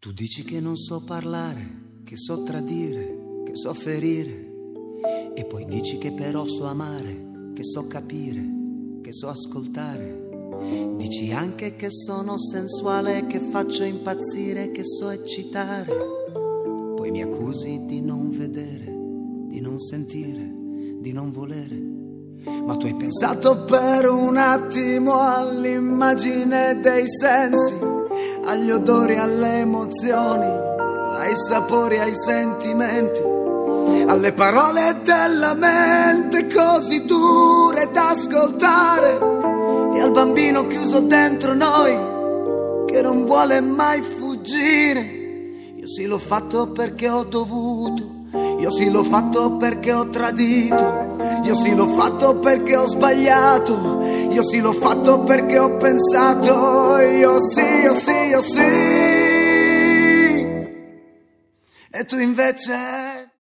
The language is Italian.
Tu dici che non so parlare, che so tradire, che so ferire, e poi dici che però so amare, che so capire, che so ascoltare. Dici anche che sono sensuale, che faccio impazzire, che so eccitare. Poi mi accusi di non vedere, di non sentire, di non volere. Ma tu hai pensato per un attimo all'immagine dei sensi, agli odori, alle emozioni, ai sapori, ai sentimenti, alle parole della mente così dure da ascoltare, e al bambino chiuso dentro noi che non vuole mai fuggire. Io sì l'ho fatto perché ho dovuto, io sì l'ho fatto perché ho tradito, io sì l'ho fatto perché ho sbagliato, io sì l'ho fatto perché ho pensato, io sì, io sì, io sì. E tu invece...